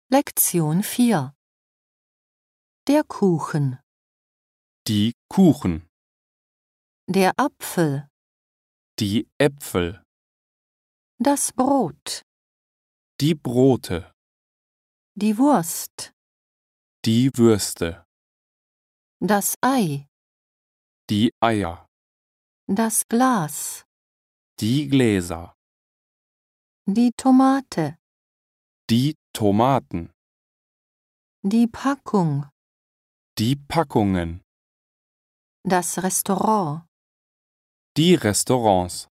Lektion 4. Der Kuchen, Die Kuchen, der Apfel, die Äpfel, das Brot, die Brote, die Wurst, die Würste, das Ei, die Eier, das Glas, die Gläser, die Tomate, die Tomaten, die Packung, die Packungen, das Restaurant, die Restaurants.